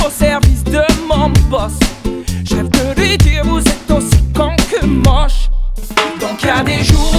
au service de mon boss. Je rêve de lui dire vous êtes aussi con que moche. Donc y'a des jours